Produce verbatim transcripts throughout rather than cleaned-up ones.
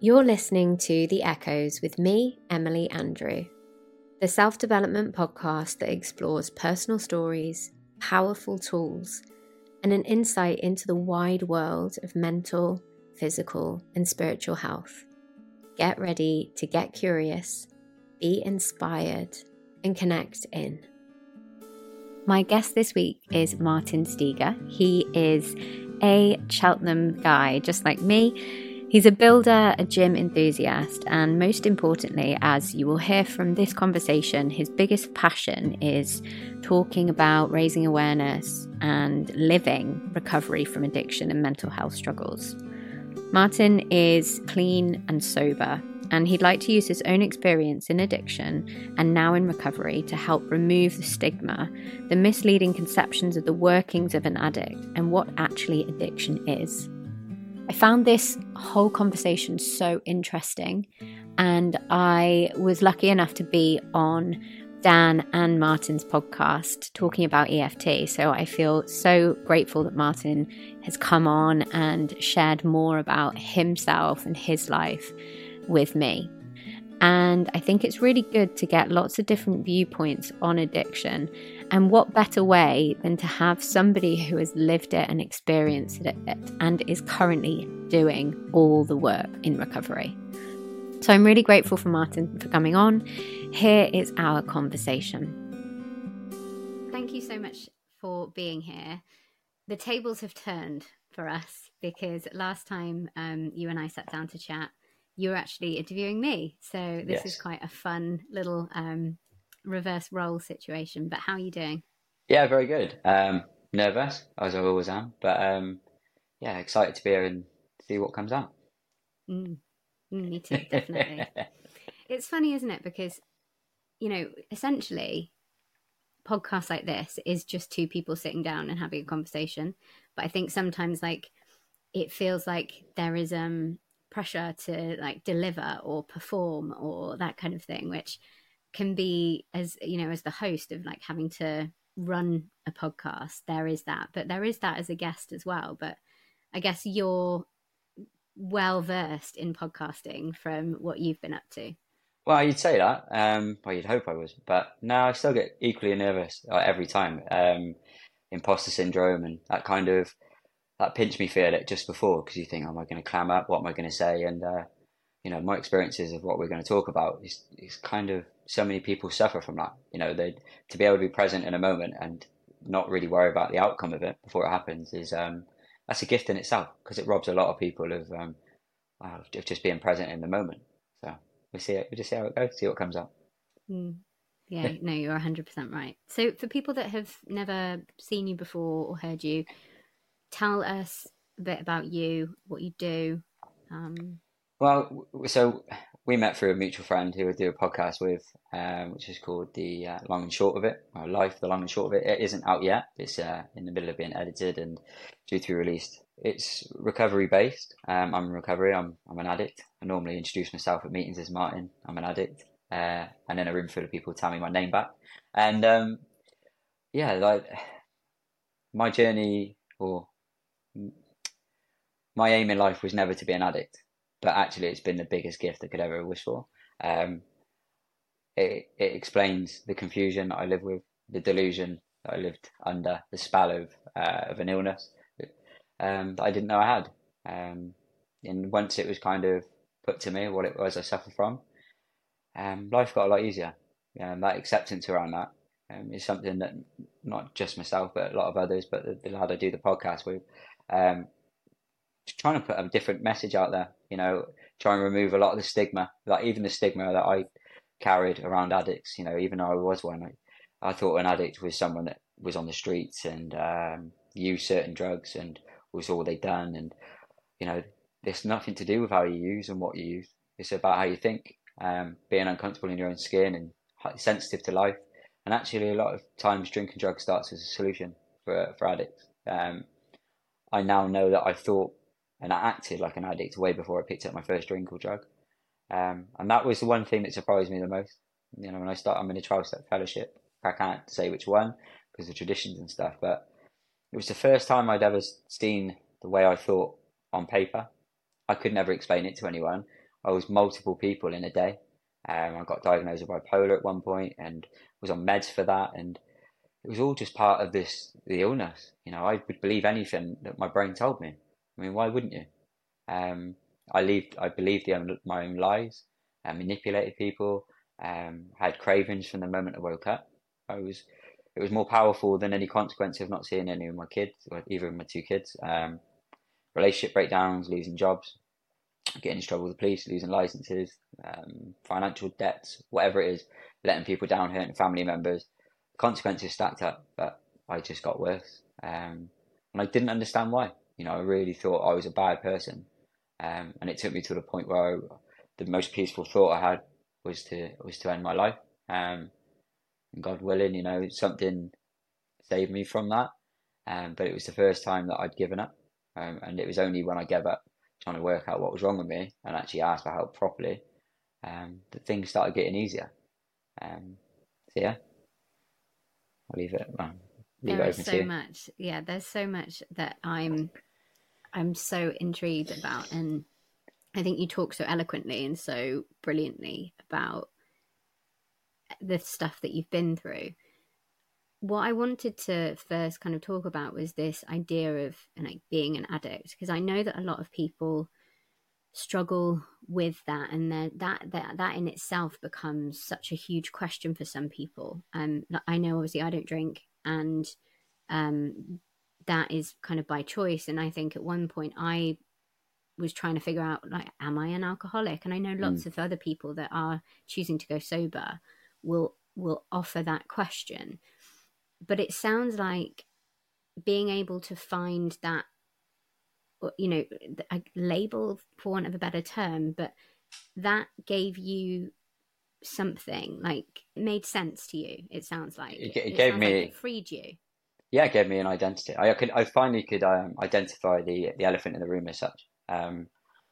You're listening to The Echoes with me, Emily Andrew, the self-development podcast that explores personal stories, powerful tools, and an insight into the wide world of mental, physical, and spiritual health. Get ready to get curious, be inspired, and connect in. My guest this week is Martin Steger. He is a Cheltenham guy, just like me. He's a builder, a gym enthusiast, and most importantly, as you will hear from this conversation, his biggest passion is talking about raising awareness and living recovery from addiction and mental health struggles. Martin is clean and sober, and he'd like to use his own experience in addiction and now in recovery to help remove the stigma, the misleading conceptions of the workings of an addict and what actually addiction is. I found this whole conversation so interesting, and I was lucky enough to be on Dan and Martin's podcast talking about E F T. So I feel so grateful that Martin has come on and shared more about himself and his life with me. And I think it's really good to get lots of different viewpoints on addiction. And what better way than to have somebody who has lived it and experienced it and is currently doing all the work in recovery. So I'm really grateful for Martin for coming on. Here is our conversation. Thank you so much for being here. The tables have turned for us because last time um, you and I sat down to chat, you were actually interviewing me. So this yes. is quite a fun little um, reverse role situation. But how are you doing? Yeah, very good. Um, nervous, as I always am. But um, yeah, excited to be here and see what comes out. Mm, me too, definitely. It's funny, isn't it? Because, you know, essentially, podcasts like this is just two people sitting down and having a conversation. But I think sometimes, like, it feels like there is um pressure to like deliver or perform or that kind of thing, which can be, as you know, as the host of like having to run a podcast, there is that, but there is that as a guest as well. But I guess you're well versed in podcasting from what you've been up to. Well, you'd say that. Um, well, you'd hope I was, but no, I still get equally nervous uh, every time. Um, imposter syndrome and that kind of that pinch me feel it just before, because you think, oh, am I going to clam up? What am I going to say? And uh, you know, my experiences of what we're going to talk about is is kind of, so many people suffer from that. You know, they to be able to be present in a moment and not really worry about the outcome of it before it happens is um, that's a gift in itself, because it robs a lot of people of um, of just being present in the moment. So we see it. We just see how it goes. See what comes up. Mm. Yeah, no, you're one hundred percent right. So for people that have never seen you before or heard you, tell us a bit about you, what you do. Um, well, so we met through a mutual friend who would do a podcast with, um, which is called The uh, Long and Short of It, or Life, The Long and Short of It. It isn't out yet. It's uh, in the middle of being edited and due to be released. It's recovery based. Um, I'm in recovery. I'm I'm an addict. I normally introduce myself at meetings as Martin. I'm an addict. Uh, and then a room full of people tell me my name back. And um, yeah, like my journey or my aim in life was never to be an addict, but actually it's been the biggest gift I could ever wish for. Um, it, it explains the confusion that I live with, the delusion that I lived under, the spell of uh, of an illness um, that I didn't know I had. Um, and once it was kind of put to me what it was I suffered from, um, life got a lot easier. Um, that acceptance around that um, is something that not just myself, but a lot of others, but the, the lad I do the podcast with, um, trying to put a different message out there, you know, try and remove a lot of the stigma, like even the stigma that I carried around addicts, you know, even though I was one, I, I thought an addict was someone that was on the streets and um, used certain drugs and was all they'd done. And, you know, there's nothing to do with how you use and what you use. It's about how you think, um, being uncomfortable in your own skin and sensitive to life. And actually, a lot of times drinking drugs starts as a solution for, for addicts. Um, I now know that I thought and I acted like an addict way before I picked up my first drink or drug. Um, and that was the one thing that surprised me the most. You know, when I start, I'm in a twelve-step fellowship. I can't say which one because of traditions and stuff, but it was the first time I'd ever seen the way I thought on paper. I could never explain it to anyone. I was multiple people in a day. Um, I got diagnosed with bipolar at one point and was on meds for that, and it was all just part of this the illness. You know, I would believe anything that my brain told me. I mean, why wouldn't you? Um, I believed I believed the own, my own lies, and manipulated people. Um, had cravings from the moment I woke up. I was it was more powerful than any consequence of not seeing any of my kids, or either of my two kids. Um, relationship breakdowns, losing jobs, getting in trouble with the police, losing licenses, um, financial debts, whatever it is, letting people down, hurting family members. The consequences stacked up, but I just got worse. Um, and I didn't understand why. You know, I really thought I was a bad person. Um, and it took me to the point where I, the most peaceful thought I had was to was to end my life. Um, and God willing, you know, something saved me from that. Um, but it was the first time that I'd given up. Um, and it was only when I gave up trying to work out what was wrong with me and actually asked for help properly, um, that things started getting easier. Um, so yeah, I'll leave it. Well, leave There it is open so to you. much. Yeah, there's so much that I'm I'm so intrigued about, and I think you talk so eloquently and so brilliantly about the stuff that you've been through. What I wanted to first kind of talk about was this idea of like being an addict, because I know that a lot of people struggle with that, and then that that that in itself becomes such a huge question for some people. Um, I know obviously I don't drink, and um, that is kind of by choice. And I think at one point I was trying to figure out, like, am I an alcoholic? And I know lots Mm. of other people that are choosing to go sober will will offer that question. But it sounds like being able to find that, you know, a label, for want of a better term, but that gave you something, like, it made sense to you. It sounds like It, it it gave sounds like it me, freed you. yeah, it gave me an identity. I could, I finally could um, identify the the elephant in the room as such. Um,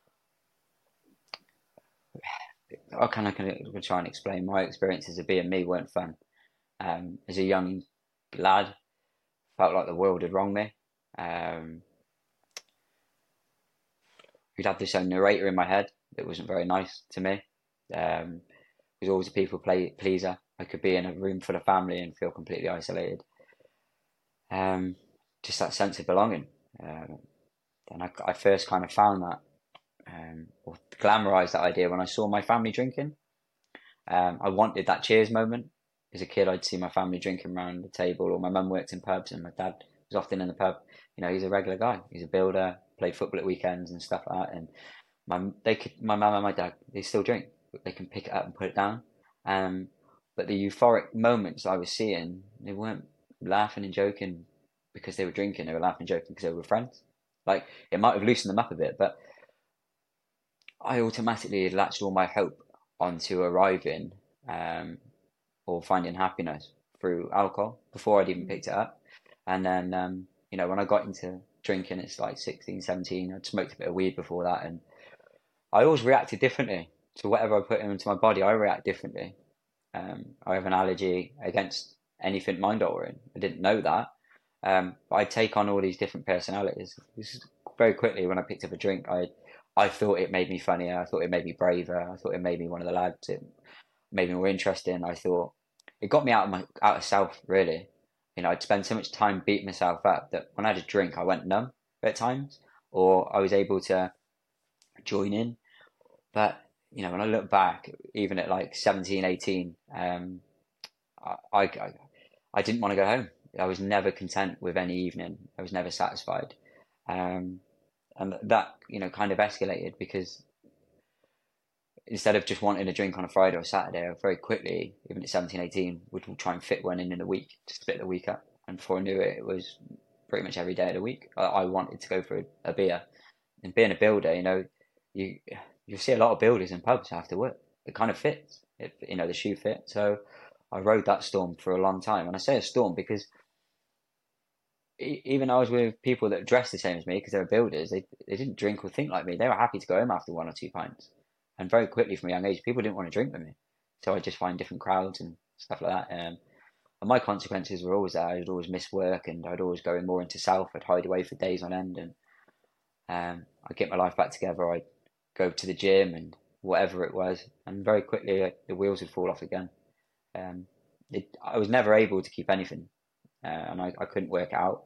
I kind of, kind of try and explain my experiences of being me weren't fun. Um, as a young lad, felt like the world had wronged me. Um, we'd have this own narrator in my head that wasn't very nice to me. Um, was always a people play, pleaser. I could be in a room full of family and feel completely isolated. Um, just that sense of belonging. Um, and I, I first kind of found that, um, or glamorized that idea when I saw my family drinking. Um, I wanted that cheers moment. As a kid, I'd see my family drinking around the table, or my mum worked in pubs, and my dad was often in the pub. You know, he's a regular guy. He's a builder, played football at weekends and stuff like that. And my they could, my mum and my dad, they still drink. But they can pick it up and put it down. Um, but the euphoric moments I was seeing, they weren't laughing and joking because they were drinking. They were laughing and joking because they were friends. Like, it might have loosened them up a bit, but I automatically latched all my hope onto arriving, um, or finding happiness through alcohol before I'd even picked it up. And then, um, you know, when I got into drinking, it's like sixteen, seventeen, I'd smoked a bit of weed before that. And I always reacted differently to whatever I put into my body. I react differently. Um, I have an allergy against anything mind altering. I didn't know that. Um, but I take on all these different personalities. This is very quickly when I picked up a drink. I I thought it made me funnier. I thought it made me braver. I thought it made me one of the lads. It made me more interesting. I thought it got me out of my out of self, really. You know, I'd spend so much time beating myself up that when I had a drink, I went numb at times, or I was able to join in. But you know, when I look back, even at like seventeen, eighteen, um, I, I I didn't want to go home. I was never content with any evening. I was never satisfied. Um, and that, you know, kind of escalated because instead of just wanting a drink on a Friday or Saturday, I very quickly, even at seventeen, eighteen, would try and fit one in in a week, just to split the week up. And before I knew it, it was pretty much every day of the week. I, I wanted to go for a, a beer. And being a builder, you know, you you see a lot of builders in pubs after work. It kind of fits. It, you know, the shoe fit. So I rode that storm for a long time. And I say a storm because even I was with people that dressed the same as me because they were builders. They they didn't drink or think like me. They were happy to go home after one or two pints. And very quickly, from a young age, people didn't want to drink with me. So I just find different crowds and stuff like that. Um, and my consequences were always there. I'd always miss work, and I'd always go in more into self. I'd hide away for days on end, and um, I'd get my life back together. I'd go to the gym and whatever it was, and very quickly like, the wheels would fall off again. Um, it, I was never able to keep anything, uh, and I, I couldn't work it out.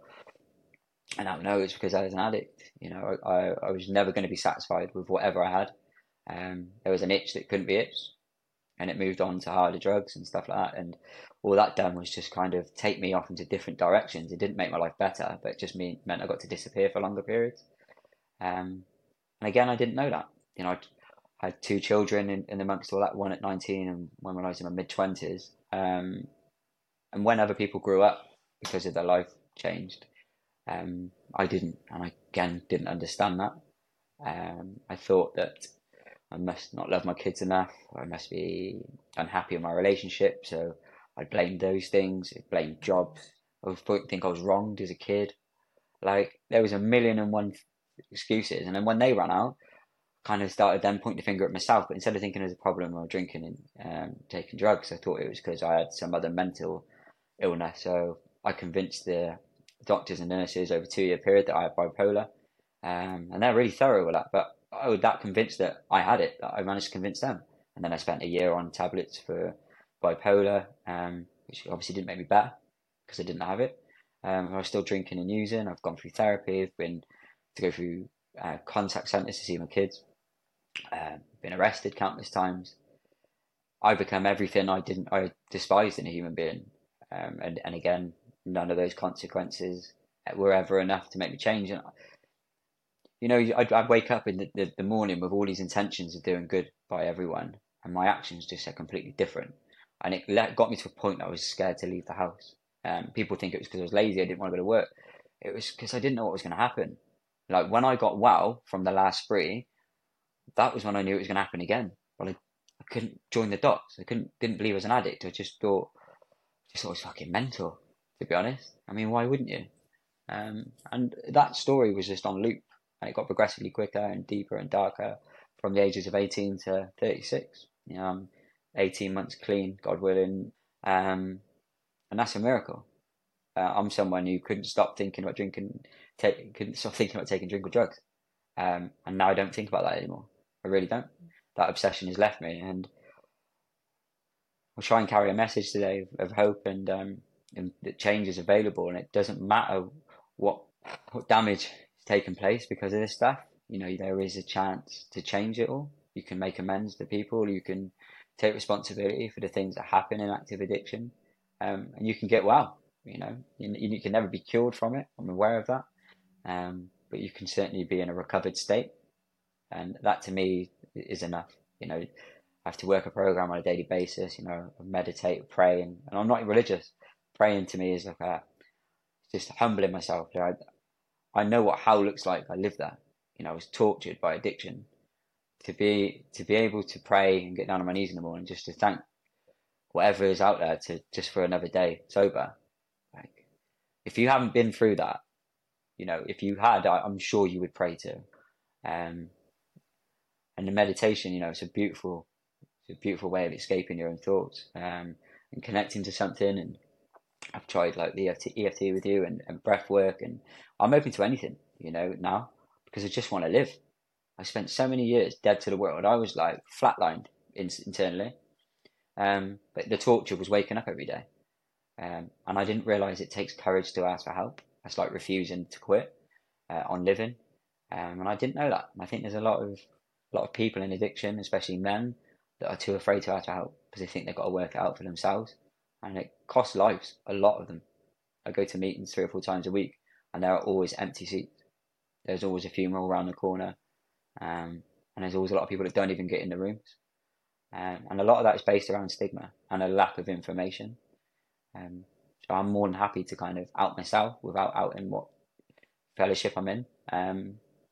And I know it's because I was an addict. You know, I, I was never going to be satisfied with whatever I had. Um, there was an itch that couldn't be itched, and it moved on to harder drugs and stuff like that. And all that done was just kind of take me off into different directions. It didn't make my life better, but it just mean, meant I got to disappear for longer periods. Um, and again, I didn't know that. You know, I had two children in, in amongst all that, one at nineteen and one when I was in my mid twenties. Um, and when other people grew up because of their life changed, um, I didn't, and I again didn't understand that. Um, I thought that I must not love my kids enough, or I must be unhappy in my relationship, so I blamed those things. I blamed jobs. I would think I was wronged as a kid. Like there was a million and one excuses, and then when they ran out, kind of started then pointing the finger at myself. But instead of thinking it was a problem or drinking and um, taking drugs, I thought it was because I had some other mental illness. So I convinced the doctors and nurses over a two year period that I had bipolar, um, and they're really thorough with that. But I was that convinced that I had it that I managed to convince them. And then I spent a year on tablets for bipolar, um, which obviously didn't make me better because I didn't have it. Um, I was still drinking and using. I've gone through therapy. I've been to go through uh, contact centres to see my kids. Um, been arrested countless times. I become everything I didn't. I despised in a human being. Um, and and again, none of those consequences were ever enough to make me change. And you know, I'd, I'd wake up in the, the, the morning with all these intentions of doing good by everyone, and my actions just are completely different. And it let, got me to a point that I was scared to leave the house. Um, people think it was because I was lazy, I didn't want to go to work. It was because I didn't know what was going to happen. Like when I got well from the last spree, that was when I knew it was going to happen again. But I, I couldn't join the dots. I couldn't didn't believe I was an addict. I just thought, just thought it was fucking mental, to be honest. I mean, why wouldn't you? Um, and that story was just on loop. And it got progressively quicker and deeper and darker from the ages of eighteen to thirty-six. You know, I'm eighteen months clean, God willing, um, and that's a miracle. Uh, I'm someone who couldn't stop thinking about drinking, take, couldn't stop thinking about taking drink or drugs, um, and now I don't think about that anymore. I really don't. That obsession has left me, and I'll try and carry a message today of, of hope and, um, and that change is available, and it doesn't matter what what damage taken place because of this stuff. You know, there is a chance to change it all. You can make amends to people. You can take responsibility for the things that happen in active addiction, um, and you can get well. You know, you, you can never be cured from it. I'm aware of that, um, but you can certainly be in a recovered state, and that to me is enough. You know, I have to work a program on a daily basis. You know, meditate, pray, and, and I'm not religious. Praying to me is like a just humbling myself. You know, I, I know what hell looks like. I lived that. You know, I was tortured by addiction. To be to be able to pray and get down on my knees in the morning, just to thank whatever is out there to just for another day sober. Like, if you haven't been through that, you know, if you had, I, I'm sure you would pray too. Um, and the meditation, you know, it's a beautiful, it's a beautiful way of escaping your own thoughts, um, and connecting to something. And I've tried like the E F T, E F T with you and, and breath work, and I'm open to anything, you know, now because I just want to live. I spent so many years dead to the world. I was like flatlined in, internally. Um, but the torture was waking up every day. Um, and I didn't realize it takes courage to ask for help. That's like refusing to quit uh, on living. Um, and I didn't know that. And I think there's a lot of a lot of people in addiction, especially men, that are too afraid to ask for help because they think they've got to work it out for themselves. And it costs lives, a lot of them. I go to meetings three or four times a week, and there are always empty seats. There's always a funeral around the corner. Um, and there's always a lot of people that don't even get in the rooms. Um, and a lot of that is based around stigma and a lack of information. Um, so I'm more than happy to kind of out myself without outing what fellowship I'm in. Um,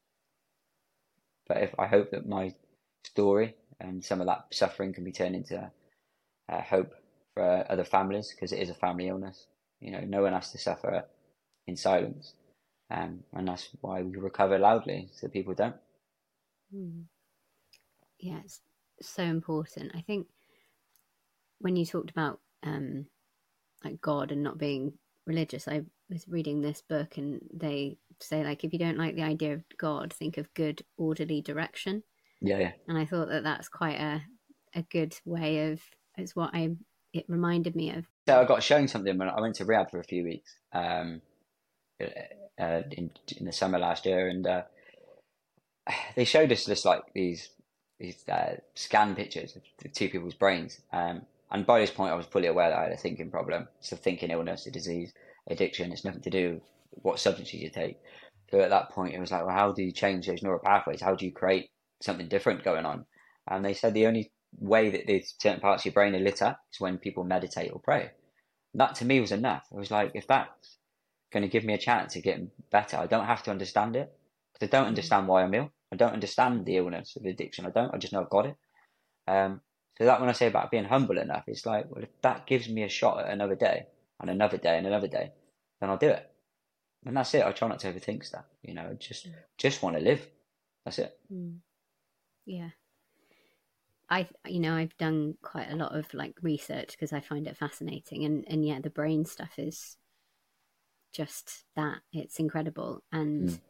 but if I hope that my story and some of that suffering can be turned into uh, hope for other families, because it is a family illness. You know, no one has to suffer in silence. Um, and that's why we recover loudly, so people don't. Yeah, it's so important. I think when you talked about um, like God and not being religious, I was reading this book and they say like if you don't like the idea of God, think of good orderly direction. Yeah, yeah. And I thought that that's quite a a good way of, it's what I it reminded me of. So I got shown something when I went to rehab for a few weeks, um, uh, in in the summer last year, and uh, they showed us just like these these uh, scan pictures of two people's brains. Um, and by this point, I was fully aware that I had a thinking problem. It's a thinking illness, a disease, addiction. It's nothing to do with what substances you take. So at that point, it was like, well, how do you change those neural pathways? How do you create something different going on? And they said the only way that these certain parts of your brain are lit up is when people meditate or pray. That to me was enough. It was like, if that's going to give me a chance of getting better, I don't have to understand it. Because I don't understand why I'm ill. I don't understand the illness of addiction. I don't. I just know I've got it. Um, so that when I say about being humble enough, it's like, well, if that gives me a shot at another day and another day and another day, then I'll do it. And that's it. I try not to overthink stuff. You know, I just just want to live. That's it. Mm. Yeah. I, you know, I've done quite a lot of like research because I find it fascinating, and and yeah, the brain stuff is just that. It's incredible, and mm.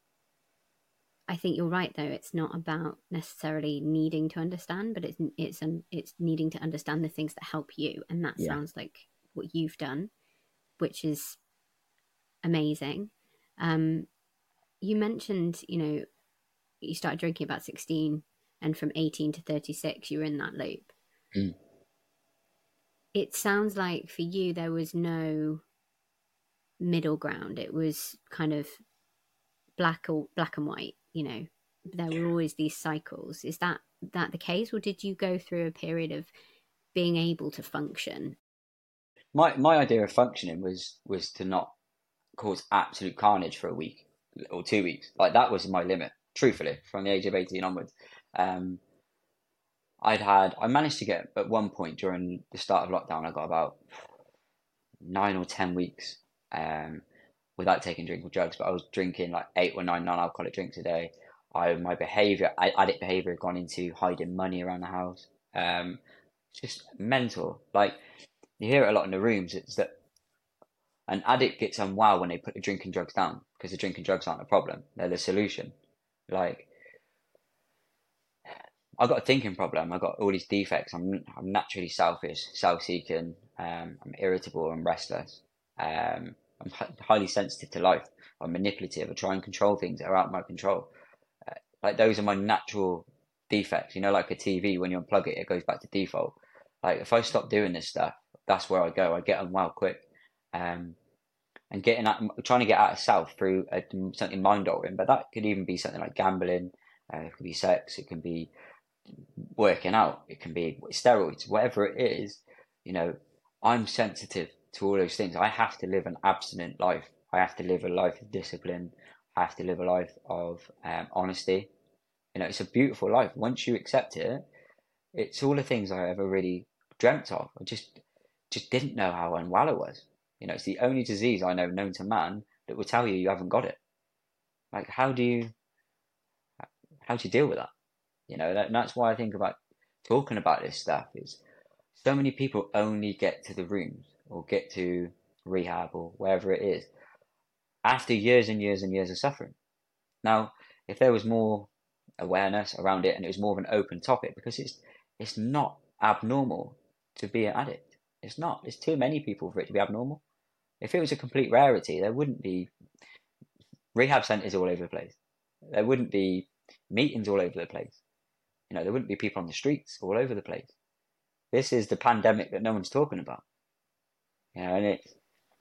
I think you're right, though. It's not about necessarily needing to understand, but it's it's um, it's needing to understand the things that help you, and that yeah. sounds like what you've done, which is amazing. Um, you mentioned, you know, you started drinking about sixteen, and from eighteen to thirty-six, you were in that loop. Mm. It sounds like for you there was no middle ground. It was kind of black or black and white. You know, there were always these cycles. Is that that the case, or did you go through a period of being able to function? My my idea of functioning was was to not cause absolute carnage for a week or two weeks. Like that was my limit, truthfully, from the age of eighteen onwards. Um, I'd had I managed to get at one point during the start of lockdown, I got about nine or ten weeks um, without taking drink or drugs, but I was drinking like eight or nine non-alcoholic drinks a day. I my behaviour, addict behaviour, had gone into hiding money around the house. Um, just mental. Like you hear it a lot in the rooms. It's that an addict gets unwell when they put the drinking drugs down because the drinking drugs aren't a problem; they're the solution. Like I got a thinking problem. I got all these defects. I'm I'm naturally selfish, self-seeking. Um, I'm irritable and restless. Um, I'm h- highly sensitive to life. I'm manipulative. I try and control things that are out of my control. Uh, like those are my natural defects. You know, like a T V, when you unplug it, it goes back to default. Like if I stop doing this stuff, that's where I go. I get unwell quick. Um, and getting out, trying to get out of self through a, something mind altering, but that could even be something like gambling. Uh, it could be sex. It can be working out. It can be steroids. Whatever it is, you know, I'm sensitive to all those things. I have to live an abstinent life. I have to live a life of discipline. I have to live a life of um, honesty. You know, it's a beautiful life. Once you accept it, it's all the things I ever really dreamt of. I just just didn't know how unwell I was. You know, it's the only disease I know known to man that will tell you you haven't got it. Like, how do you how do you deal with that? You know, that, that's why I think about talking about this stuff. Is so many people only get to the rooms or get to rehab or wherever it is after years and years and years of suffering. Now, if there was more awareness around it and it was more of an open topic, because it's it's not abnormal to be an addict. It's not. There's too many people for it to be abnormal. If it was a complete rarity, there wouldn't be rehab centres all over the place. There wouldn't be meetings all over the place. You know, there wouldn't be people on the streets all over the place. This is the pandemic that no one's talking about. You know, and it's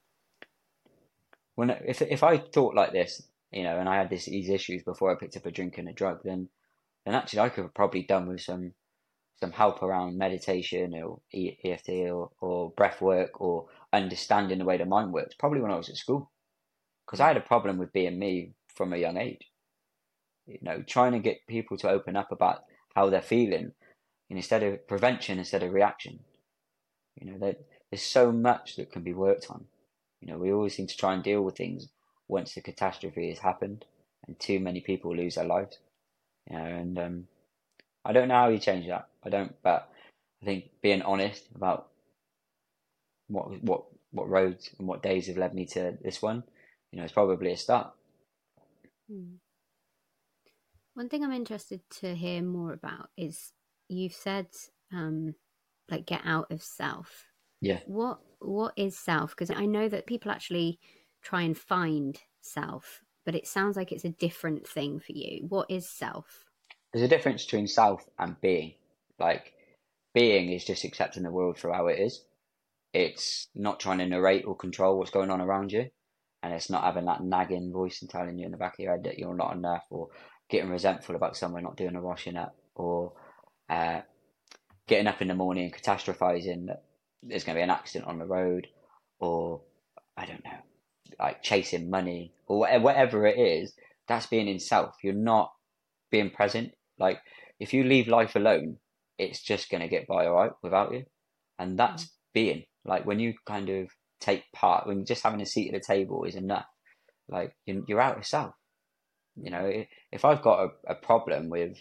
when if if I thought like this, you know, and I had this, these issues before I picked up a drink and a drug, then then actually I could have probably done with some some help around meditation or E F T or, or breath work or understanding the way the mind works, probably when I was at school. Because I had a problem with being me from a young age. You know, trying to get people to open up about how they're feeling, and instead of prevention, instead of reaction. You know, there, there's so much that can be worked on. You know, we always seem to try and deal with things once the catastrophe has happened, and too many people lose their lives. You know, and um, I don't know how you change that. I don't, but I think being honest about what what what roads and what days have led me to this one, you know, it's probably a start. Hmm. One thing I'm interested to hear more about is you've said um, like get out of self. Yeah. What what is self? Because I know that people actually try and find self, but it sounds like it's a different thing for you. What is self? There's a difference between self and being. Like, being is just accepting the world for how it is. It's not trying to narrate or control what's going on around you. And it's not having that nagging voice and telling you in the back of your head that you're not enough, or getting resentful about someone not doing the washing up, or uh, getting up in the morning and catastrophizing that there's going to be an accident on the road, or I don't know, like chasing money, or whatever it is. That's being in self. You're not being present. Like, if you leave life alone, it's just going to get by all right without you. And that's being. Like, when you kind of take part, when just having a seat at the table is enough. Like, you're out of self. You know, if I've got a, a problem with,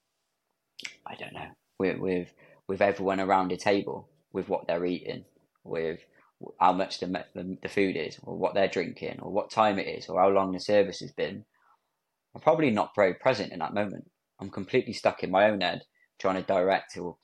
I don't know, with, with with everyone around the table, with what they're eating, with how much the, the the food is, or what they're drinking, or what time it is, or how long the service has been, I'm probably not very present in that moment. I'm completely stuck in my own head, trying to direct or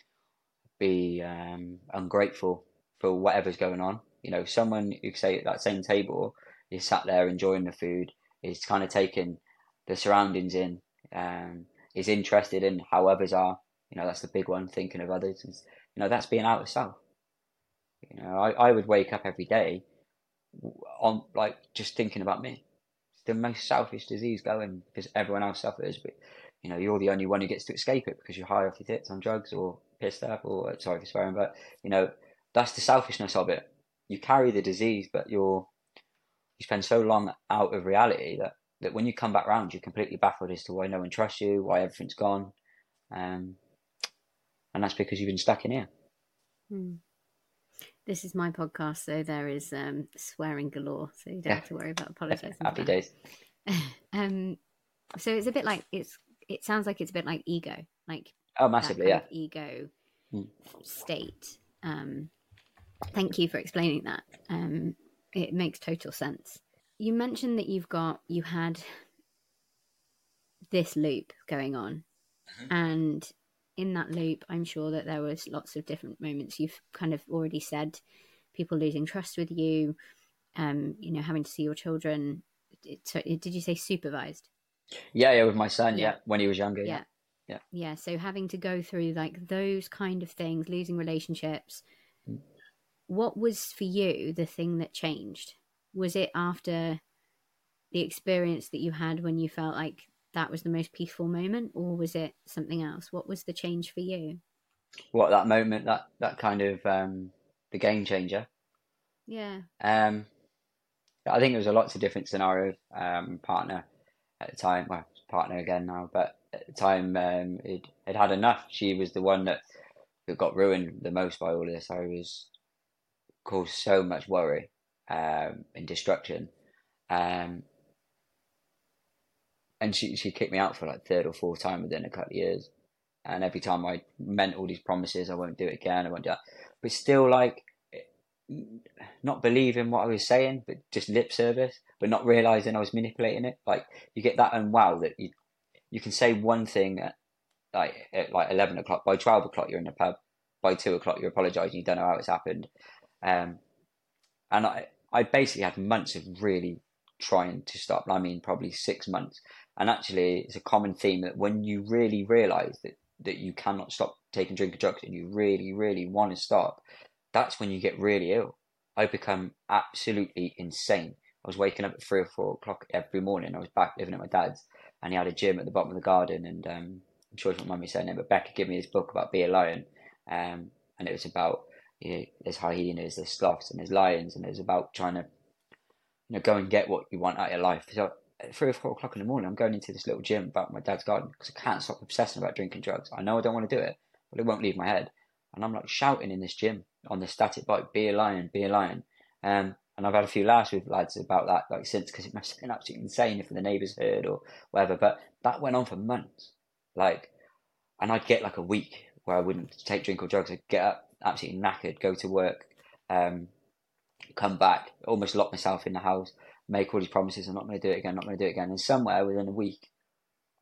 be um, ungrateful for whatever's going on. You know, someone you say at that same table is sat there enjoying the food, is kind of taking the surroundings in, um, is interested in how others are. You know, that's the big one, thinking of others. It's, you know, that's being out of self. You know, I, I would wake up every day on like just thinking about me. It's the most selfish disease going, because everyone else suffers, but you know, you're the only one who gets to escape it because you're high off your tits on drugs or pissed up, or sorry for swearing, but you know, that's the selfishness of it. You carry the disease, but you're you spend so long out of reality that, that when you come back round, you're completely baffled as to why no one trusts you, why everything's gone, um, and that's because you've been stuck in here. Hmm. This is my podcast, so there is um, swearing galore, so you don't yeah. have to worry about apologising. Happy days. um, so it's a bit like it's. It sounds like it's a bit like ego, like oh, massively, yeah, ego hmm. state. Um, thank you for explaining that. Um, it makes total sense. You mentioned that you've got you had this loop going on, mm-hmm. and in that loop, I'm sure that there was lots of different moments. You've kind of already said people losing trust with you, um, you know, having to see your children. So, did you say supervised? Yeah, yeah, with my son, yeah, yeah when he was younger, yeah. yeah. Yeah, yeah. So having to go through like those kind of things, losing relationships. Mm. What was for you the thing that changed? Was it after the experience that you had when you felt like that was the most peaceful moment, or was it something else? What was the change for you? What, that moment, that that kind of um, the game changer? Yeah. Um, I think it was a lots of different scenarios. Um, partner at the time, well, partner again now, but at the time, um, it had had enough. She was the one that, that got ruined the most by all of this. I was caused so much worry um, and destruction. Um, and she, she kicked me out for like third or fourth time within a couple of years. And every time I meant all these promises, I won't do it again, I won't do that. But still, like, not believing what I was saying, but just lip service, but not realising I was manipulating it. Like, you get that and wow, that you you can say one thing at like at like eleven o'clock, by twelve o'clock you're in the pub, by two o'clock you're apologising, you don't know how it's happened. Um, and I, I basically had months of really trying to stop. I mean, probably six months. And actually, it's a common theme that when you really realise that, that you cannot stop taking drink and drugs and you really, really want to stop, that's when you get really ill. I become absolutely insane. I was waking up at three or four o'clock every morning. I was back living at my dad's, and he had a gym at the bottom of the garden. And um, I'm sure it's what Mummy said, but Becca gave me this book about Be a Lion, um, and it was about, you know, there's hyenas, there's sloths, and there's lions, and it's about trying to, you know, go and get what you want out of your life. So at three or four o'clock in the morning, I'm going into this little gym about my dad's garden because I can't stop obsessing about drinking drugs. I know I don't want to do it, but it won't leave my head. And I'm like shouting in this gym on the static bike, "Be a lion, be a lion." Um, and I've had a few laughs with lads about that, like since, because it must have been absolutely insane if the neighbours heard or whatever. But that went on for months. Like, and I'd get like a week where I wouldn't take drink or drugs. I'd get up absolutely knackered, go to work, um, come back, almost lock myself in the house, make all these promises. I'm not going to do it again, not going to do it again. And somewhere within a week,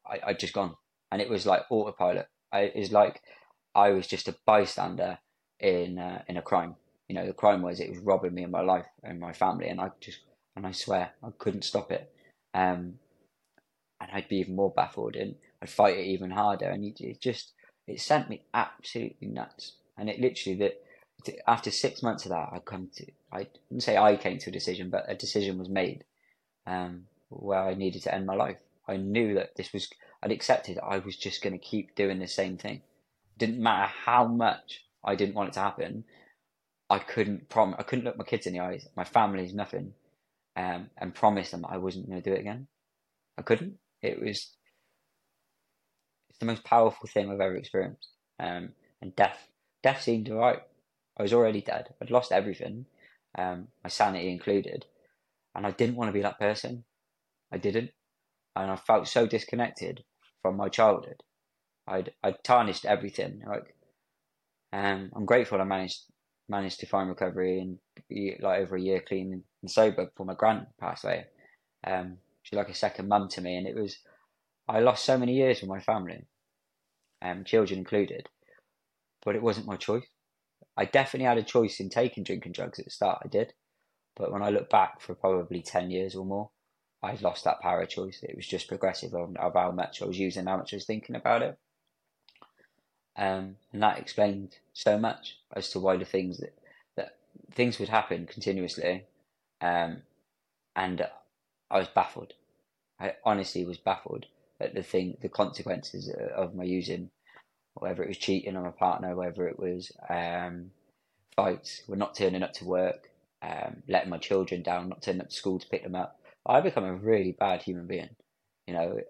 I, I'd just gone, and it was like autopilot. I, it was like I was just a bystander in uh, in a crime. You know, the crime was it was robbing me of my life and my family, and I just and I swear I couldn't stop it. Um, and I'd be even more baffled, and I'd fight it even harder, and it, it just it sent me absolutely nuts. And it literally that after six months of that, I come to I didn't say I came to a decision, but a decision was made, um, where I needed to end my life. I knew that this was I'd accepted I was just going to keep doing the same thing. Didn't matter how much I didn't want it to happen. I couldn't prom I couldn't look my kids in the eyes, my family's nothing, um, and promise them I wasn't going to do it again. I couldn't. It was it's the most powerful thing I've ever experienced. Um, and death, death seemed alright. I was already dead. I'd lost everything, um, my sanity included, and I didn't want to be that person. I didn't, and I felt so disconnected from my childhood. I'd I'd tarnished everything. Like, um, I'm grateful I managed managed to find recovery and be like over a year clean and sober before my grand passed away. Um, she's like a second mum to me, and it was I lost so many years with my family, um, children included, but it wasn't my choice. I definitely had a choice in taking drinking drugs at the start. I did, but when I look back for probably ten years or more, I lost that power of choice. It was just progressive of, of how much I was using, how much I was thinking about it. Um, and that explained so much as to why the things that, that things would happen continuously. Um, and I was baffled. I honestly was baffled at the thing, the consequences of my using, whether it was cheating on my partner, whether it was um, fights, we're not turning up to work, um, letting my children down, not turning up to school to pick them up. I become a really bad human being. You know,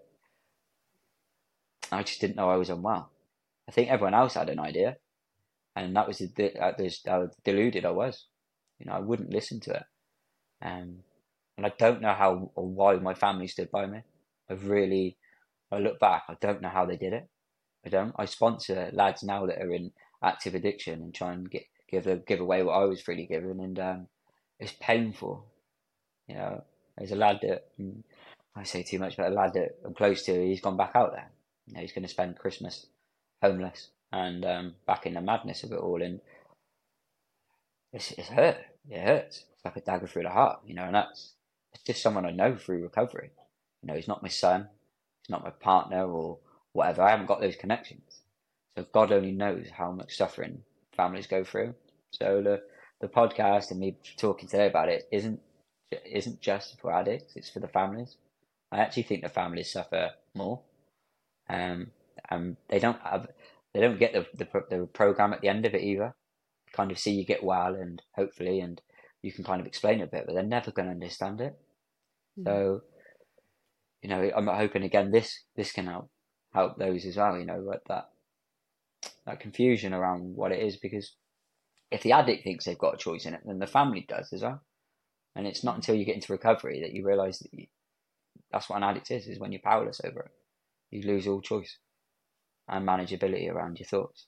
I just didn't know I was unwell. I think everyone else had an idea, and that was the, how deluded I was. You know, I wouldn't listen to it, um, and I don't know how or why my family stood by me. I really, I look back, I don't know how they did it. I don't. I sponsor lads now that are in active addiction and try and get give a, give away what I was freely given, and um, it's painful. You know, there's a lad that I say too much, but a lad that I'm close to, he's gone back out there. You know, he's going to spend Christmas homeless and um, back in the madness of it all, and it's it's hurt. It hurts. It's like a dagger through the heart, you know. And that's it's just someone I know through recovery. You know, he's not my son, he's not my partner or whatever. I haven't got those connections, so God only knows how much suffering families go through. So the the podcast and me talking today about it isn't isn't just for addicts; it's for the families. I actually think the families suffer more. Um, and they don't have, they don't get the, the the program at the end of it either. Kind of see you get well, and hopefully, and you can kind of explain it a bit, but they're never going to understand it. Mm. So, you know, I'm hoping again this this can help help those as well. You know, like that that confusion around what it is, because if the addict thinks they've got a choice in it, then the family does as well. And it's not until you get into recovery that you realise that you, that's what an addict is: is when you're powerless over it. You lose all choice and manageability around your thoughts.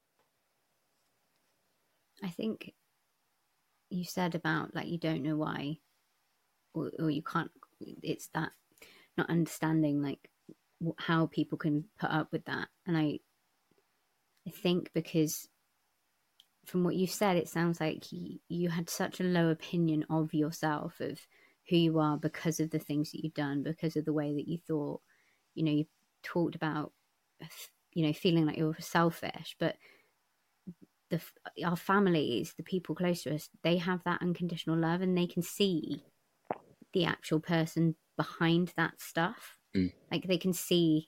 I think you said about like you don't know why, or, or you can't. It's that not understanding like how people can put up with that, and I, I think because from what you said, it sounds like you, you had such a low opinion of yourself, of who you are, because of the things that you've done, because of the way that you thought. You know, you talked about, you know, feeling like you're selfish, but the our families, the people close to us, they have that unconditional love, and they can see the actual person behind that stuff. Mm. Like they can see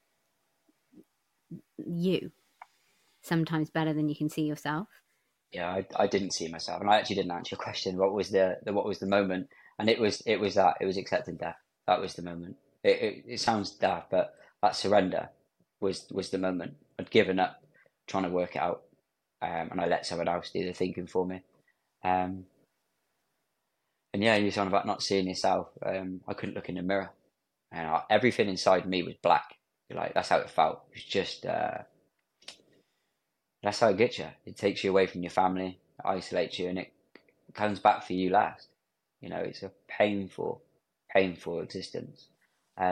you sometimes better than you can see yourself. Yeah, I, I didn't see myself, and I actually didn't answer your question. What was the, the what was the moment? And it was it was that it was accepting death. That was the moment. It it, it sounds daft, but that surrender was was the moment. I'd given up trying to work it out, um, and I let someone else do the thinking for me. Um, and yeah, you're talking about not seeing yourself. Um, I couldn't look in the mirror, and I, everything inside me was black. Like that's how it felt. It was just. Uh, That's how it gets you. It takes you away from your family, it isolates you, and it comes back for you last. You know, it's a painful, painful existence. Um,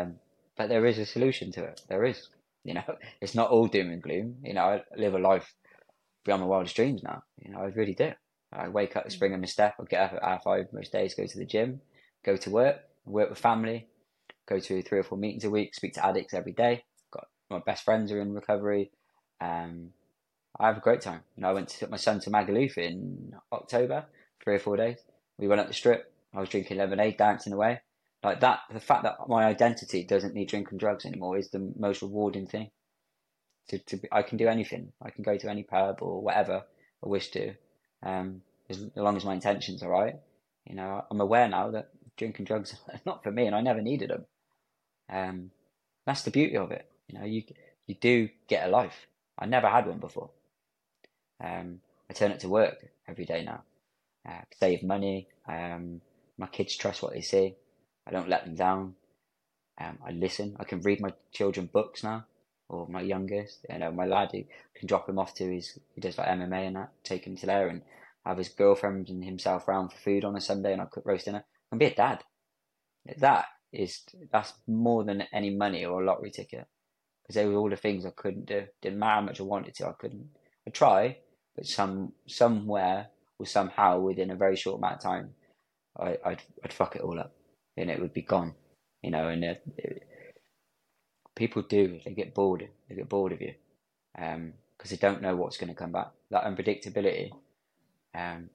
but there is a solution to it. There is, you know, it's not all doom and gloom. You know, I live a life beyond my wildest dreams now. You know, I really do. I wake up, spring in my step. I get up at half five most days, go to the gym, go to work, work with family, go to three or four meetings a week, speak to addicts every day. Got my best friends are in recovery. Um, I have a great time. You know, I went to took my son to Magaluf in October, three or four days. We went up the strip. I was drinking lemonade, dancing away. Like that, the fact that my identity doesn't need drink and drugs anymore is the most rewarding thing. To, to I can do anything. I can go to any pub or whatever I wish to, um, as long as my intentions are right. You know, I'm aware now that drinking drugs are not for me, and I never needed them. Um, that's the beauty of it. You know, you you do get a life. I never had one before. Um, I turn it to work every day now. Uh, save money. Um, my kids trust what they see. I don't let them down. Um, I listen. I can read my children books now, or my youngest. You know, my lad who can drop him off to his, he does like M M A and that, take him to there and have his girlfriend and himself round for food on a Sunday, and I cook roast dinner. I can be a dad. That is, that's more than any money or a lottery ticket, because they were all the things I couldn't do. Didn't matter how much I wanted to, I couldn't. I try, but some somewhere or somehow within a very short amount of time, I, I'd I'd fuck it all up, and it would be gone. You know, and it, it, people do. They get bored. They get bored of you, um, because they don't know what's going to come back. That unpredictability, um,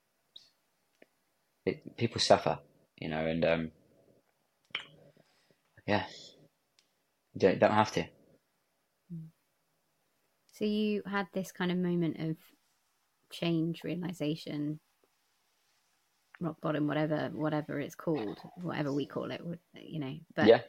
it, people suffer. You know, and um, yeah, you don't, don't have to. So you had this kind of moment of change, realization, rock bottom, whatever, whatever it's called, whatever we call it, you know. But yeah.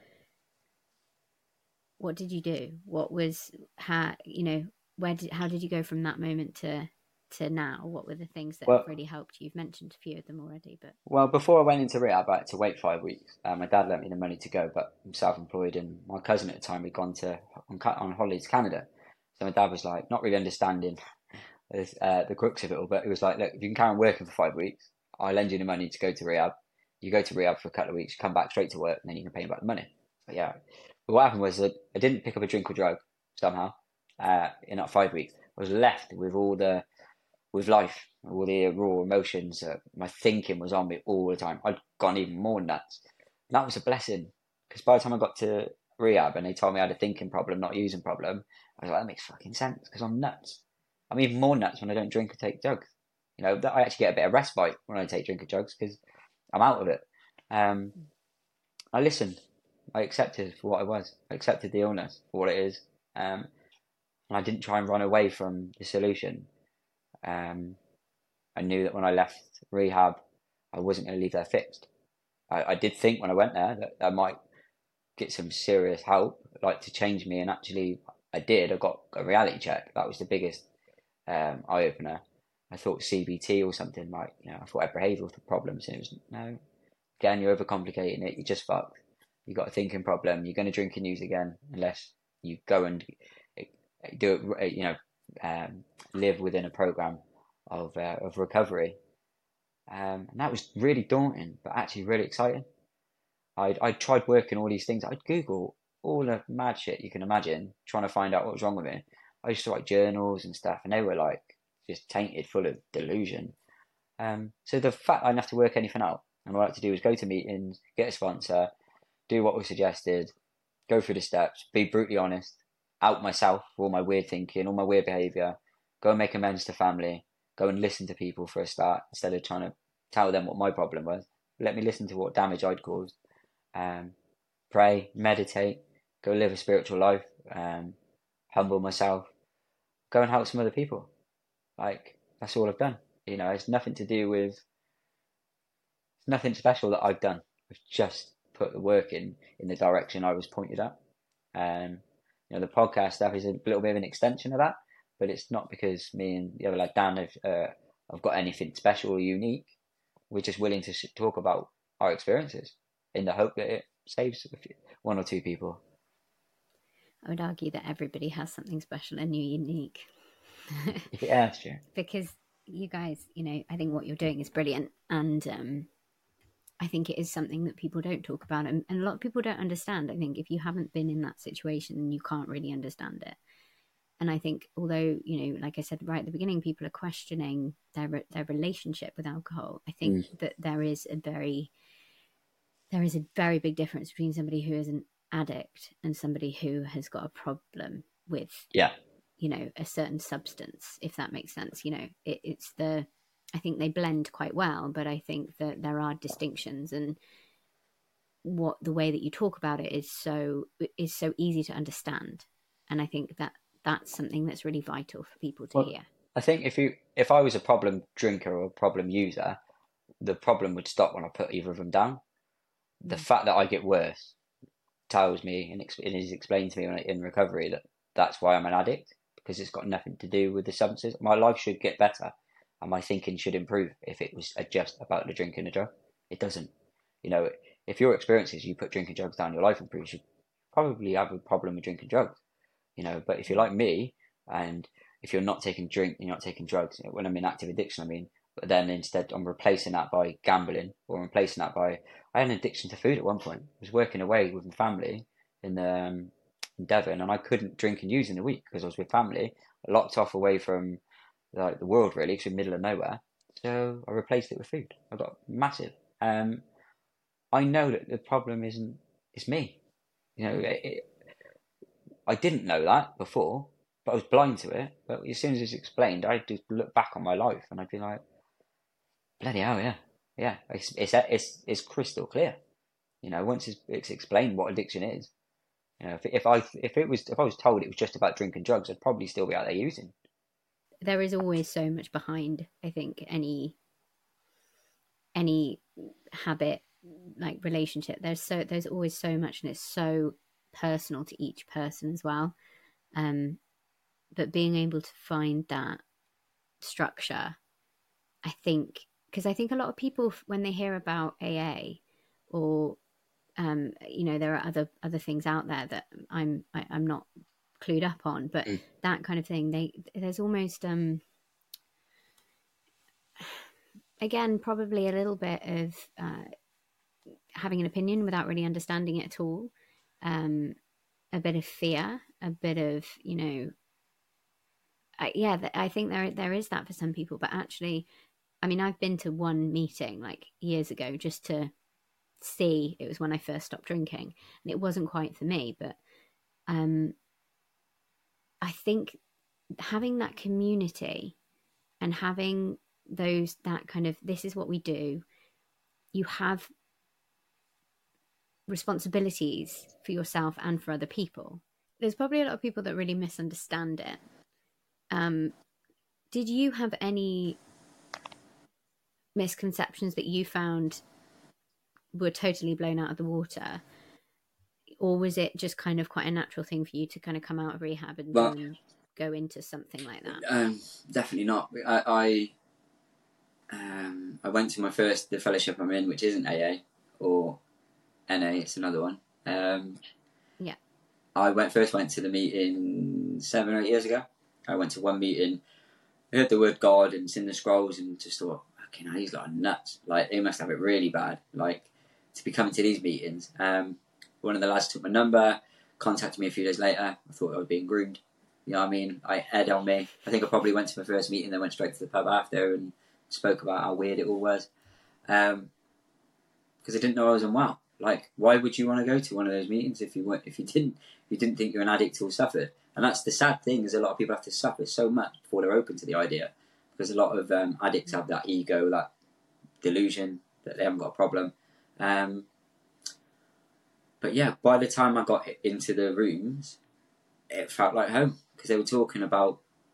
What did you do? What was how you know where did how did you go from that moment to to now? What were the things that Well, have really helped you? You've mentioned a few of them already, but well, before I went into rehab, I had to wait five weeks. Uh, my dad lent me the money to go, but I'm self-employed, and my cousin at the time had gone to on, on holiday to Canada. So my dad was like, not really understanding uh, the crux of it all, but he was like, look, if you can carry on working for five weeks, I'll lend you the money to go to rehab. You go to rehab for a couple of weeks, you come back straight to work, and then you can pay me back the money. So yeah, but what happened was that I didn't pick up a drink or drug somehow. Uh, in that five weeks, I was left with all the with life, all the raw emotions. Uh, my thinking was on me all the time. I'd gone even more nuts. And that was a blessing, because by the time I got to rehab and they told me I had a thinking problem, not a using problem, I was like, that makes fucking sense, because I'm nuts. I'm even more nuts when I don't drink or take drugs. You know, I actually get a bit of respite when I take drink or drugs because I'm out of it. Um, I listened. I accepted for what I was. I accepted the illness for what it is. Um, and I didn't try and run away from the solution. Um, I knew that when I left rehab, I wasn't going to leave there fixed. I, I did think when I went there that I might get some serious help, like to change me, and actually I did. I got a reality check. That was the biggest um, eye opener. I thought C B T or something, like, you know, I thought I had behavioural problems, and it was, no, again, you're overcomplicating it. You're just fucked. You got a thinking problem. You're going to drink and use again unless you go and do it, you know, um, live within a program of uh, of recovery. Um, and that was really daunting, but actually really exciting. I I tried working all these things. I'd Google all the mad shit you can imagine, trying to find out what was wrong with me. I used to write journals and stuff, and they were like just tainted, full of delusion. Um, so the fact I didn't have to work anything out, and all I had to do was go to meetings, get a sponsor, do what was suggested, go through the steps, be brutally honest, out myself for all my weird thinking, all my weird behaviour, go and make amends to family, go and listen to people for a start instead of trying to tell them what my problem was. Let me listen to what damage I'd caused. Um, pray, meditate, go live a spiritual life, um, humble myself, go and help some other people. Like, that's all I've done. You know, it's nothing to do with, it's nothing special that I've done. I've just put the work in in the direction I was pointed at. Um, you know, the podcast stuff is a little bit of an extension of that, but it's not because me and the other like Dan have uh, have got anything special or unique. We're just willing to talk about our experiences in the hope that it saves one or two people. I would argue that everybody has something special and unique. Yeah, that's true. Because you guys, you know, I think what you're doing is brilliant, and um, I think it is something that people don't talk about, and, and a lot of people don't understand. I think if you haven't been in that situation, you can't really understand it. And I think, although, you know, like I said right at the beginning, people are questioning their their relationship with alcohol. I think mm. that there is a very there is a very big difference between somebody who is an addict and somebody who has got a problem with, yeah, you know, a certain substance, if that makes sense. You know, it, it's the, I think they blend quite well, but I think that there are distinctions, and what the way that you talk about it is so is so easy to understand. And I think that that's something that's really vital for people to well, hear. I think if you if I was a problem drinker or a problem user, the problem would stop when I put either of them down. The mm. fact that I get worse tells me and it is explained to me when I, in recovery that that's why I'm an addict, because it's got nothing to do with the substances. My life should get better and my thinking should improve if it was just about the drink and the drug. It doesn't. You know, if your experience is you put drinking drugs down, your life improves, you probably have a problem with drinking drugs. You know, but if you're like me and if you're not taking drink, you're not taking drugs, you know, when I'm in active addiction, I mean, but then instead I'm replacing that by gambling, or I'm replacing that by, I had an addiction to food at one point. I was working away with my family in, um, in Devon, and I couldn't drink and use in a week because I was with family, locked off away from like the world really, because we're middle of nowhere. So I replaced it with food. I got massive. Um, I know that the problem isn't, it's me. You know, it, it, I didn't know that before, but I was blind to it. But as soon as it's explained, I just look back on my life and I'd be like, bloody hell, yeah, yeah. It's it's it's, it's crystal clear. You know, once it's, it's explained what addiction is. You know, if if I if it was if I was told it was just about drinking drugs, I'd probably still be out there using. There is always so much behind, I think, any any habit, like relationship. There's so there's always so much, and it's so personal to each person as well. Um, but being able to find that structure, I think, because I think a lot of people, when they hear about A A, or um, you know, there are other other things out there that I'm I, I'm not clued up on, but mm. that kind of thing, they there's almost um, again probably a little bit of uh, having an opinion without really understanding it at all. Um, a bit of fear, a bit of, you know, I, yeah, I think there there is that for some people. But actually, I mean, I've been to one meeting like years ago just to see. It was when I first stopped drinking, and it wasn't quite for me. But um, I think having that community and having those that kind of, this is what we do. You have responsibilities for yourself and for other people. There's probably a lot of people that really misunderstand it. Um, did you have any misconceptions that you found were totally blown out of the water, or was it just kind of quite a natural thing for you to kind of come out of rehab and well, then go into something like that? Um, definitely not. I I, um, I went to my first the fellowship I'm in, which isn't A A or N A. It's another one. Um, yeah. I went first went to the meeting seven or eight years ago. I went to one meeting, heard the word God and seen the scrolls, and just thought, okay, now he's like nuts. Like, they must have it really bad. Like, to be coming to these meetings. Um, one of the lads took my number, contacted me a few days later. I thought I was being groomed. You know what I mean? I Ed on me. I think I probably went to my first meeting, then went straight to the pub after and spoke about how weird it all was. Um, because I didn't know I was unwell. Like, why would you want to go to one of those meetings if you weren't, if you didn't, if you didn't think you're an addict or suffered? And that's the sad thing, is a lot of people have to suffer so much before they're open to the idea. Because a lot of um, addicts have that ego, that delusion that they haven't got a problem. Um, but yeah, by the time I got into the rooms, it felt like home, because they were talking about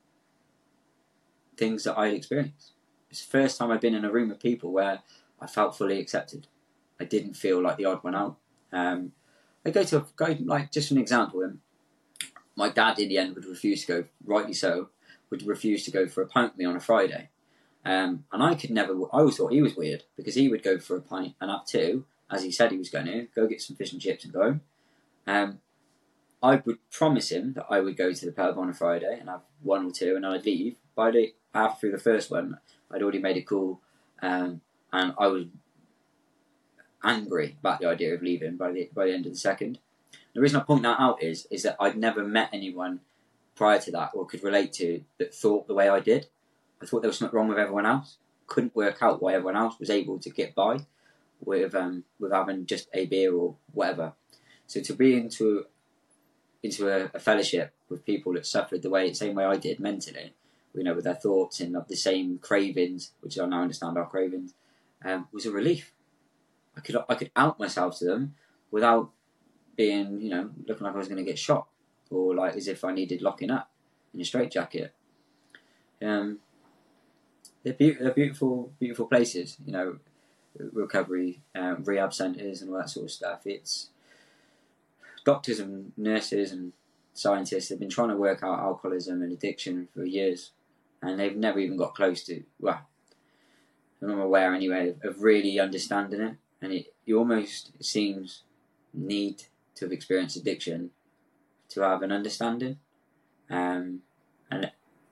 things that I'd experienced. It's the first time I'd been in a room of people where I felt fully accepted. I didn't feel like the odd one out. Um, I go to a, go like just an example. Um, my dad in the end would refuse to go, rightly so, would refuse to go for a pint with me on a Friday. Um, and I could never, I always thought he was weird, because he would go for a pint and up to, as he said he was going to, go get some fish and chips and go home. Um, I would promise him that I would go to the pub on a Friday and have one or two and I'd leave. By the, after the first one, I'd already made it cool, um, and I was angry about the idea of leaving by the by the end of the second. The reason I point that out is is that I'd never met anyone prior to that or could relate to that thought the way I did. I thought there was something wrong with everyone else. Couldn't work out why everyone else was able to get by with um with having just a beer or whatever. So to be into into a, a fellowship with people that suffered the way same way I did mentally, you know, with their thoughts and of the same cravings, which I now understand are cravings, um, was a relief. I could I could out myself to them without being, you know, looking like I was going to get shot or like as if I needed locking up in a straitjacket. Um, they're, be- they're beautiful, beautiful places, you know, recovery, um, rehab centres and all that sort of stuff. It's doctors and nurses and scientists have been trying to work out alcoholism and addiction for years, and they've never even got close to, well, I'm aware anyway, of, of really understanding it. And it, you almost, it seems, need to have experienced addiction to have an understanding. Um, and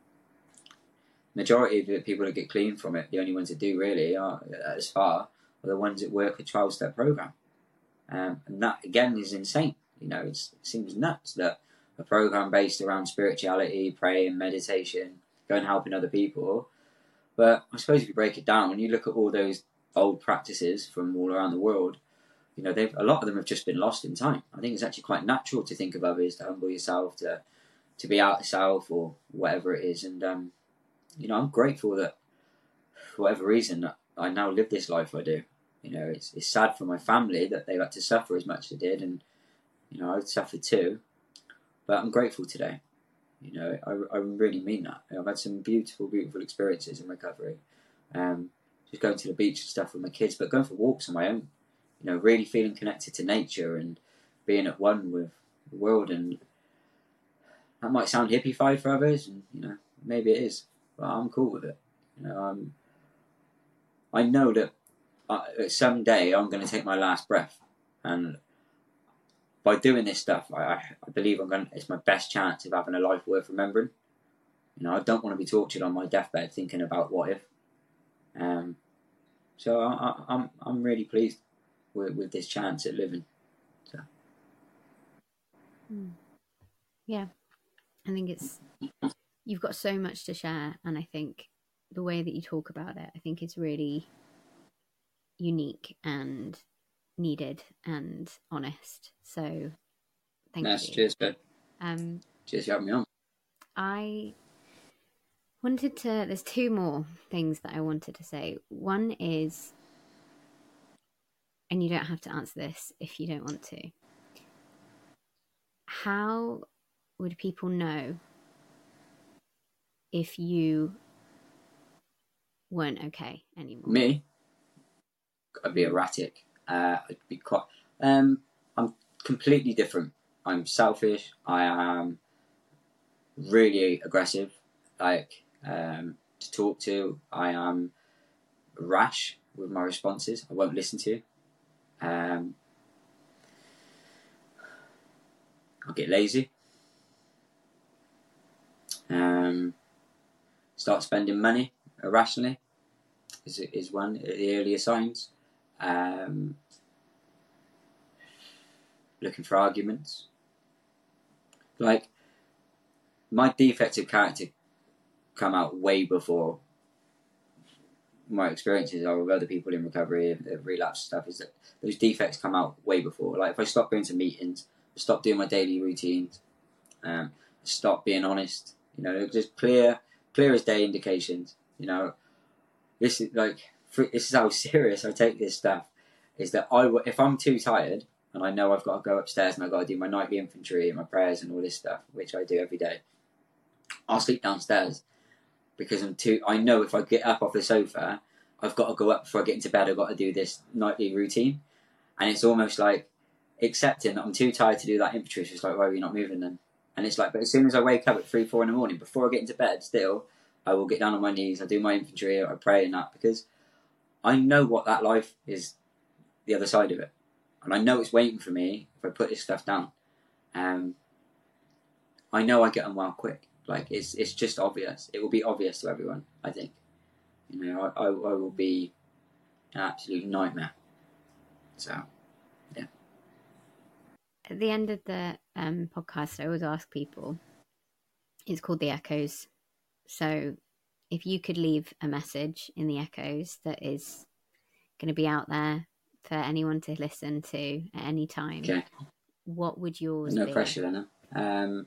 majority of the people that get clean from it, the only ones that do really, are as far, are the ones that work a twelve-step program. Um, and that, again, is insane. You know, it's, it seems nuts that a program based around spirituality, praying, meditation, going helping other people. But I suppose if you break it down, when you look at all those old practices from all around the world, you know, they've a lot of them have just been lost in time. I think it's actually quite natural to think of others, to humble yourself, to to be out of self or whatever it is. And um, you know, I'm grateful that for whatever reason I now live this life I do. You know, it's it's sad for my family that they had to suffer as much as they did, and you know, I've suffered too. But I'm grateful today. You know, I, I really mean that. I've had some beautiful, beautiful experiences in recovery. Um, just going to the beach and stuff with my kids, but going for walks on my own. You know, really feeling connected to nature and being at one with the world. And that might sound hippie-fied for others, and you know, maybe it is, but I'm cool with it. You know, I'm, I know that uh, someday I'm going to take my last breath, and by doing this stuff, I, I believe I'm going. It's my best chance of having a life worth remembering. You know, I don't want to be tortured on my deathbed thinking about what if. Um, so I, I, I'm I'm really pleased with, with this chance at living. So. Yeah, I think it's you've got so much to share, and I think the way that you talk about it, I think is really unique and needed and honest. So thank Nice. you. Cheers, babe. Um, cheers for having me on. I wanted to, there's two more things that I wanted to say. One is, and you don't have to answer this if you don't want to, how would people know if you weren't okay anymore? Me? I'd be erratic. Uh, I'd be quite. Um, I'm completely different. I'm selfish. I am really aggressive, like um, to talk to. I am rash with my responses. I won't listen to you. Um, I'll get lazy. Um, start spending money irrationally is is one of the earlier signs. Um, looking for arguments. Like, my defects of character come out way before my experiences are with other people in recovery and relapse stuff. Is that those defects come out way before. Like, if I stop going to meetings, stop doing my daily routines, um, stop being honest, you know, just clear, clear as day indications. You know, this is like this is how serious I take this stuff. Is that I if I'm too tired and I know I've got to go upstairs and I've got to do my nightly infantry and my prayers and all this stuff, which I do every day, I'll sleep downstairs because I'm too. I know if I get up off the sofa, I've got to go up before I get into bed. I've got to do this nightly routine, and it's almost like accepting that I'm too tired to do that infantry. It's just like, why are you not moving then? And it's like, but as soon as I wake up at three, four in the morning, before I get into bed, still, I will get down on my knees. I do my infantry. I pray and that because I know what that life is, the other side of it, and I know it's waiting for me if I put this stuff down. Um, I know I get on well quick. Like it's it's just obvious. It will be obvious to everyone. I think, you know, I I, I will be an absolute nightmare. So, yeah. At the end of the um, podcast, I always ask people, it's called The Echoes. So if you could leave a message in The Echoes that is going to be out there for anyone to listen to at any time, Okay. what would yours no be? No pressure, Lena. Um,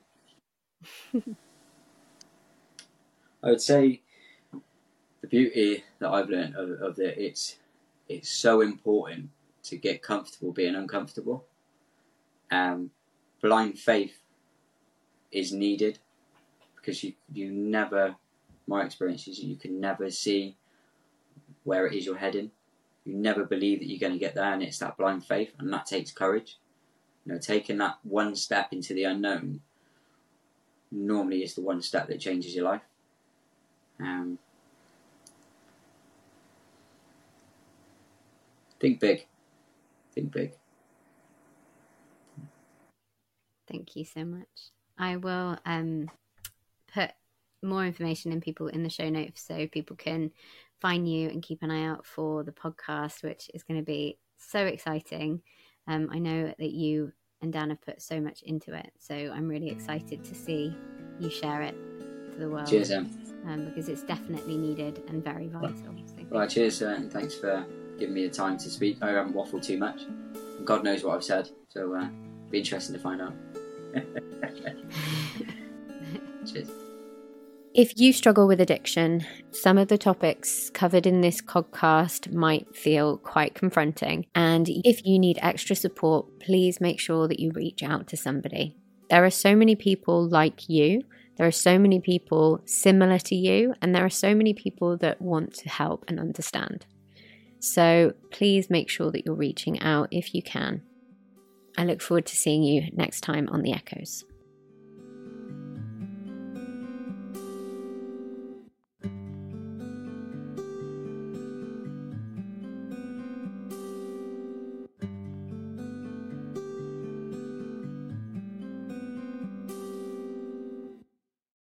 I would say the beauty that I've learned of, of it, it's it's so important to get comfortable being uncomfortable. Um, blind faith is needed because you you never, my experience is you can never see where it is you're heading. You never believe that you're going to get there, and it's that blind faith, and that takes courage. You know, taking that one step into the unknown normally is the one step that changes your life. Um, think big. Think big. Thank you so much. I will um, put more information in people in the show notes so people can find you and keep an eye out for the podcast, which is going to be so exciting. Um, I know that you and Dan have put so much into it, so I'm really excited to see you share it to the world. Cheers, Em. Um, because it's definitely needed and very vital. So right, cheers, uh, and thanks for giving me the time to speak. I haven't waffled too much. God knows what I've said, so uh, it'll be interesting to find out. Cheers. If you struggle with addiction, some of the topics covered in this podcast might feel quite confronting. And if you need extra support, please make sure that you reach out to somebody. There are so many people like you. There are so many people similar to you. And there are so many people that want to help and understand. So please make sure that you're reaching out if you can. I look forward to seeing you next time on The Echoes.